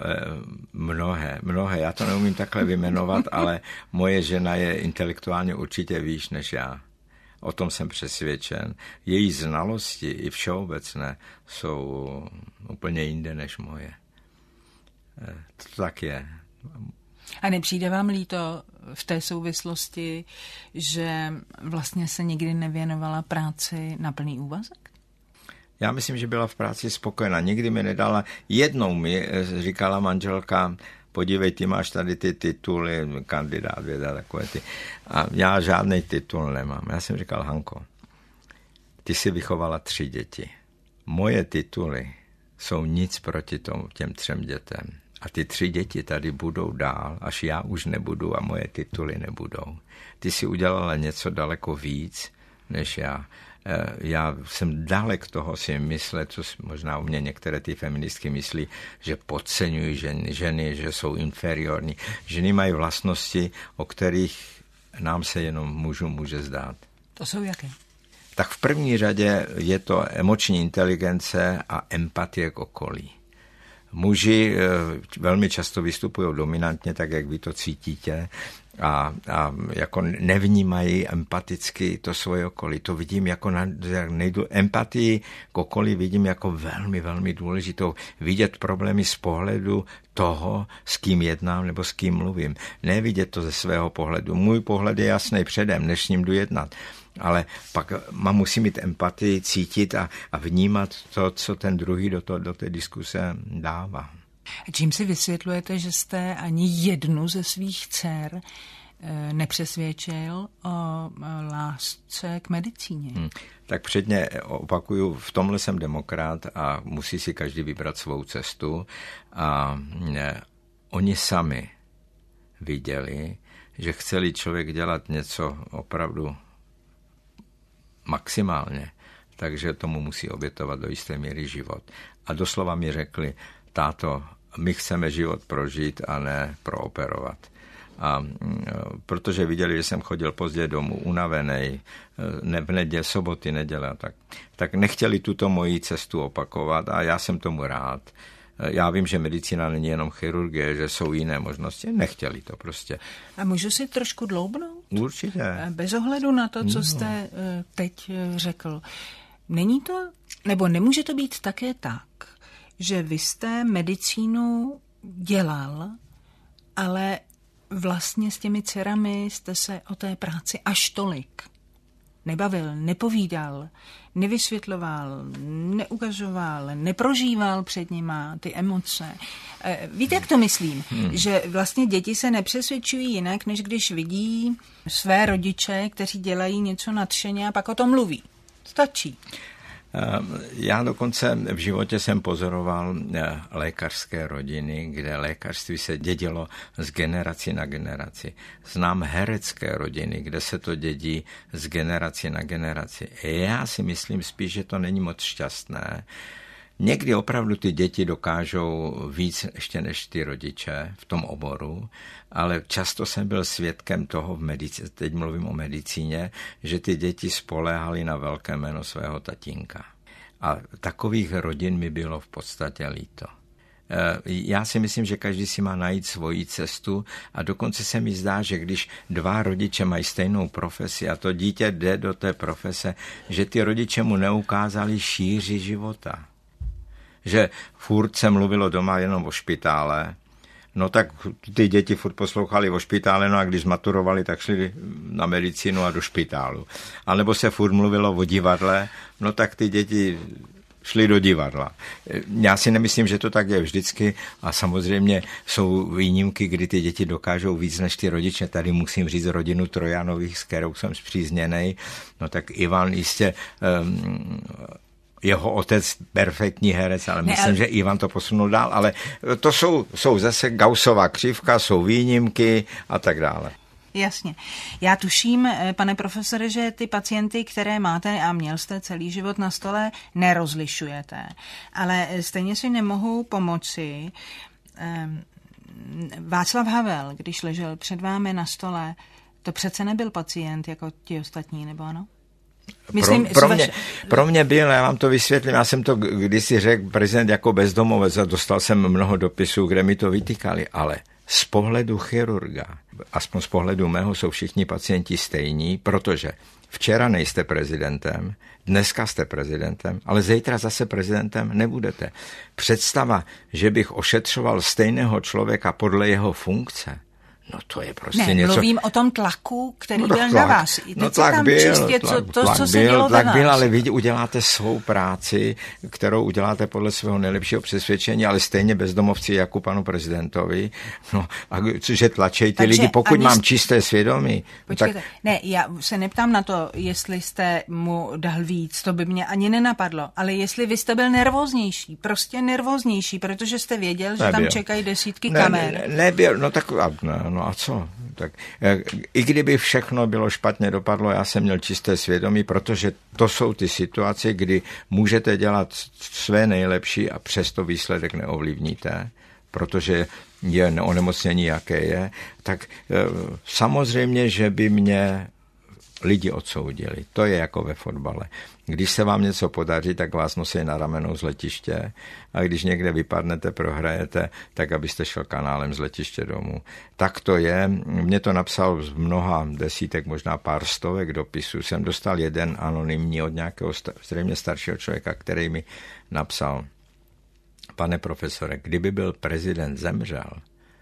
mnohé. Já to neumím takhle vyjmenovat, ale moje žena je intelektuálně určitě výš než já. O tom jsem přesvědčen. Její znalosti i všeobecné jsou úplně jinde než moje. To tak je. A nepřijde vám líto v té souvislosti, že vlastně se nikdy nevěnovala práci na plný úvazek? Já myslím, že byla v práci spokojená. Nikdy mi nedala. Jednou mi říkala manželka, podívej, ty máš tady ty tituly, kandidát věda, takové ty. A já žádný titul nemám. Já jsem říkal, Hanko, ty jsi vychovala 3 děti. Moje tituly jsou nic proti těm 3 dětem. A ty 3 děti tady budou dál, až já už nebudu a moje tituly nebudou. Ty jsi udělala něco daleko víc než já. Já jsem dalek toho si myslet, co možná u mě některé ty feministky myslí, že podceňují ženy, že jsou inferiorní. Ženy mají vlastnosti, o kterých nám se jenom může zdát. To jsou jaké? Tak v první řadě je to emoční inteligence a empatie k okolí. Muži velmi často vystupují dominantně, tak jak vy to cítíte, a jako nevnímají empaticky to svoje okolí. To vidím jako empatii k okolí vidím jako velmi, velmi důležitou. Vidět problémy z pohledu toho, s kým jednám nebo s kým mluvím. Nevidět to ze svého pohledu. Můj pohled je jasný předem, než s ním jdu jednat. Ale pak musím mít empatii, cítit a vnímat to, co ten druhý do té diskuse dává. Čím si vysvětlujete, že jste ani jednu ze svých dcer nepřesvědčil o lásce k medicíně? Tak předně opakuju, v tomhle jsem demokrat a musí si každý vybrat svou cestu. A oni sami viděli, že chce-li člověk dělat něco opravdu maximálně, takže tomu musí obětovat do jisté míry život. A doslova mi řekli, táto, my chceme život prožít a ne prooperovat. A protože viděli, že jsem chodil pozdě domů, unavený, v soboty, neděle, tak nechtěli tuto moji cestu opakovat a já jsem tomu rád. Já vím, že medicína není jenom chirurgie, že jsou jiné možnosti. Nechtěli to prostě. A můžu si trošku dloubnout? Určitě. Bez ohledu na to, co jste teď řekl. Není to, nebo nemůže to být také tak, že vy jste medicínu dělal, ale vlastně s těmi dcerami jste se o té práci až tolik nebavil, nepovídal, nevysvětloval, neukazoval, neprožíval před nima ty emoce. Víte, jak to myslím? Že vlastně děti se nepřesvědčují jinak, než když vidí své rodiče, kteří dělají něco nadšeně a pak o tom mluví. Stačí. Já dokonce v životě jsem pozoroval lékařské rodiny, kde lékařství se dědilo z generaci na generaci. Znám herecké rodiny, kde se to dědí z generaci na generaci. Já si myslím spíš, že to není moc šťastné. Někdy opravdu ty děti dokážou víc ještě než ty rodiče v tom oboru, ale často jsem byl svědkem toho v medicíně, teď mluvím o medicíně, že ty děti spoléhaly na velké jméno svého tatínka. A takových rodin mi bylo v podstatě líto. Já si myslím, že každý si má najít svoji cestu a dokonce se mi zdá, že když 2 rodiče mají stejnou profesi a to dítě jde do té profese, že ty rodiče mu neukázali šíři života. Že furt se mluvilo doma jenom o špitále, no tak ty děti furt poslouchali o špitále, no a když maturovali, tak šli na medicínu a do špitálu. A nebo se furt mluvilo o divadle, no tak ty děti šli do divadla. Já si nemyslím, že to tak je vždycky a samozřejmě jsou výjimky, kdy ty děti dokážou víc než ty rodiče. Tady musím říct rodinu Trojanových, s kterou jsem spřízněnej. No tak Ivan jistě... jeho otec perfektní herec, ale myslím, že Ivan to posunul dál, ale to jsou zase Gaussova křivka, jsou výjimky a tak dále. Jasně. Já tuším, pane profesore, že ty pacienty, které máte a měl jste celý život na stole, nerozlišujete. Ale stejně si nemohu pomoci. Václav Havel, když ležel před vámi na stole, to přece nebyl pacient jako ti ostatní, nebo ano? Myslím, pro mě byl, já vám to vysvětlím, já jsem to kdysi řekl prezident jako bezdomovec a dostal jsem mnoho dopisů, kde mi to vytýkali, ale z pohledu chirurga, aspoň z pohledu mého, jsou všichni pacienti stejní, protože včera nejste prezidentem, dneska jste prezidentem, ale zítra zase prezidentem nebudete. Představa, že bych ošetřoval stejného člověka podle jeho funkce, no to je prostě něco... mluvím o tom tlaku, který byl na vás. No tlak byl, ale vy uděláte svou práci, kterou uděláte podle svého nejlepšího přesvědčení, ale stejně bezdomovci jako panu prezidentovi. No a že tlačej ty lidi, pokud mám čisté svědomí. Počkejte, tak... Ne, já se neptám na to, jestli jste mu dal víc, to by mě ani nenapadlo, ale jestli vy jste byl nervóznější, prostě nervóznější, protože jste věděl, že tam čekají desítky kamer. Nebyl, no tak... No a co? Tak, i kdyby všechno bylo špatně dopadlo, já jsem měl čisté svědomí, protože to jsou ty situace, kdy můžete dělat své nejlepší a přesto výsledek neovlivníte, protože je onemocnění, jaké je, tak samozřejmě, že by mě lidi odsoudili. To je jako ve fotbale. Když se vám něco podaří, tak vás nosí na ramenou z letiště a když někde vypadnete, prohrajete, tak abyste šel kanálem z letiště domů. Tak to je. Mě to napsal z mnoha desítek, možná pár stovek dopisů. Jsem dostal jeden anonymní od nějakého zřejmě staršího člověka, který mi napsal: pane profesore, kdyby byl prezident zemřel,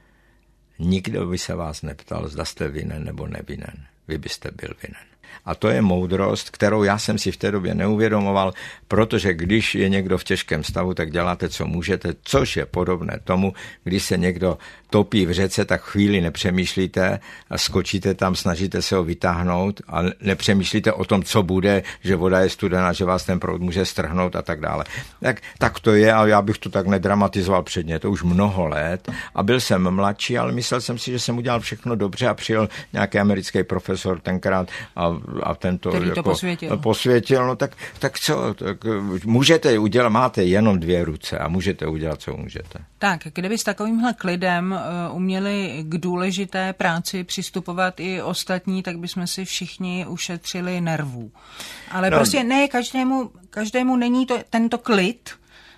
nikdo by se vás neptal, zda jste vinen nebo nevinen. Vy byste byl vinen. A to je moudrost, kterou já jsem si v té době neuvědomoval, protože když je někdo v těžkém stavu, tak děláte, co můžete, což je podobné tomu, když se někdo topí v řece, tak chvíli nepřemýšlíte a skočíte tam, snažíte se ho vytáhnout a nepřemýšlíte o tom, co bude, že voda je studená, že vás ten proud může strhnout a tak dále. Tak to je, ale já bych to tak nedramatizoval předně, to už mnoho let a byl jsem mladší, ale myslel jsem si, že jsem udělal všechno dobře a přijel nějaký americký profesor tenkrát a tento jako posvětil, no tak co, tak můžete udělat, máte jenom 2 ruce a můžete udělat, co můžete. Tak, kdyby s takovýmhle klidem uměli k důležité práci přistupovat i ostatní, tak bychom si všichni ušetřili nervů. Ale prostě ne, každému není to, tento klid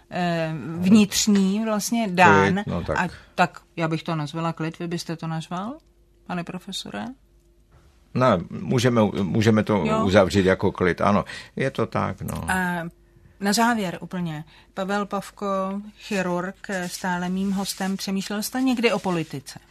vnitřní vlastně dán. Klid, no tak. Tak já bych to nazvala klid, vy byste to nazval, pane profesore? No, můžeme to uzavřít jako klid, ano, je to tak, no. Na závěr úplně. Pavel Pavko, chirurg, stále mým hostem. Přemýšlel jste někdy o politice?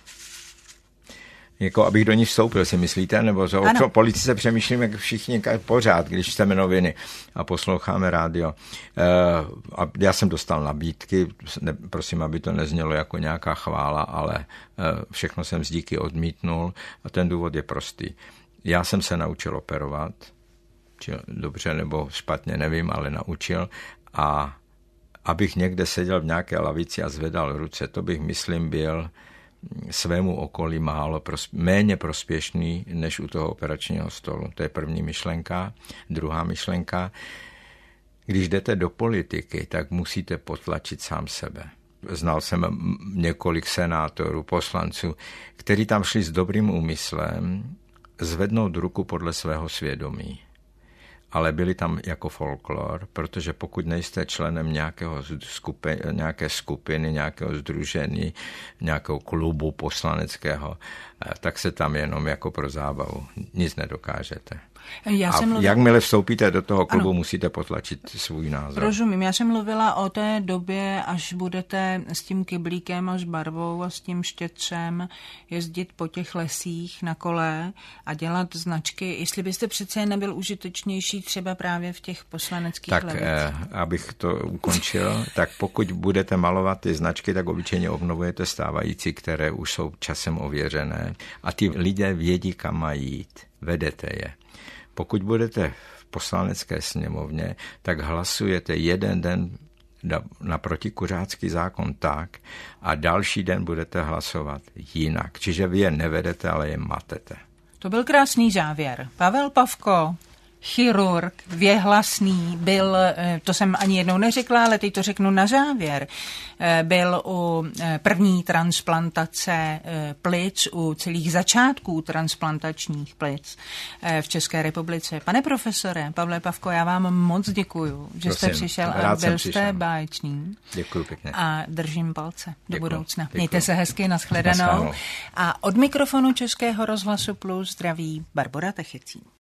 Jako abych do ní vstoupil, si myslíte? Nebo o politice přemýšlím, jak všichni pořád, když čteme noviny a posloucháme rádio. A já jsem dostal nabídky, prosím, aby to neznělo jako nějaká chvála, ale všechno jsem z díky odmítnul a ten důvod je prostý. Já jsem se naučil operovat, či dobře nebo špatně, nevím, ale naučil a abych někde seděl v nějaké lavici a zvedal ruce, to bych, myslím, byl svému okolí méně prospěšný než u toho operačního stolu. To je první myšlenka. Druhá myšlenka, když jdete do politiky, tak musíte potlačit sám sebe. Znal jsem několik senátorů, poslanců, kteří tam šli s dobrým úmyslem zvednout ruku podle svého svědomí. Ale byli tam jako folklor, protože pokud nejste členem nějaké skupiny, nějakého sdružení, nějakého klubu poslaneckého, tak se tam jenom jako pro zábavu nic nedokážete. Jakmile vstoupíte do toho klubu, musíte potlačit svůj názor. Rozumím, já jsem mluvila o té době, až budete s tím kyblíkem a s barvou a s tím štětřem jezdit po těch lesích na kole a dělat značky, jestli byste přece nebyl užitečnější třeba právě v těch poslaneckých lavicích. Tak, abych to ukončil, tak pokud budete malovat ty značky, tak obyčejně obnovujete stávající, které už jsou časem ověřené a ty lidé vědí, kam mají jít. Vedete je. Pokud budete v poslanecké sněmovně, tak hlasujete jeden den na protikuřácký zákon tak a další den budete hlasovat jinak. Čiže vy je nevedete, ale je matete. To byl krásný závěr. Pavel Pavko, chirurg, věhlasný, byl, to jsem ani jednou neřekla, ale teď to řeknu na závěr, byl u první transplantace plic, u celých začátků transplantačních plic v České republice. Pane profesore, Pavle Pavko, já vám moc děkuju, že jste přišel a byl jste báječný. Děkuju pěkně. A držím palce do budoucna. Mějte se hezky, nashledanou. A od mikrofonu Českého rozhlasu Plus zdraví Barbora Techecí.